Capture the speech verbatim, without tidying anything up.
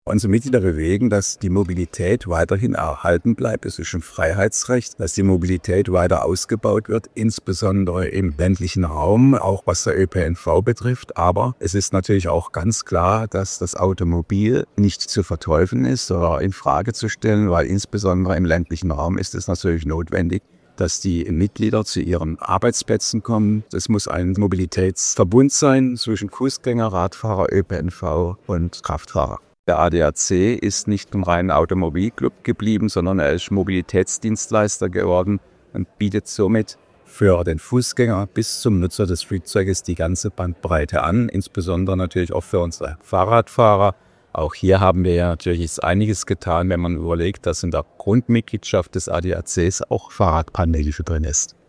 Unsere Mitglieder bewegen, dass die Mobilität weiterhin erhalten bleibt. Es ist ein Freiheitsrecht, dass die Mobilität weiter ausgebaut wird, insbesondere im ländlichen Raum, auch was der Ö P N V betrifft. Aber es ist natürlich auch ganz klar, dass das Automobil nicht zu verteufeln ist oder in Frage zu stellen, weil insbesondere im ländlichen Raum ist es natürlich notwendig, dass die Mitglieder zu ihren Arbeitsplätzen kommen. Es muss ein Mobilitätsverbund sein zwischen Fußgänger, Radfahrer, Ö P N V und Kraftfahrer. Der A D A C ist nicht ein reiner Automobilclub geblieben, sondern er ist Mobilitätsdienstleister geworden und bietet somit für den Fußgänger bis zum Nutzer des Flugzeuges die ganze Bandbreite an, insbesondere natürlich auch für unsere Fahrradfahrer. Auch hier haben wir ja natürlich einiges getan, wenn man überlegt, dass in der Grundmitgliedschaft des A D A Cs auch Fahrradpandelefe drin ist.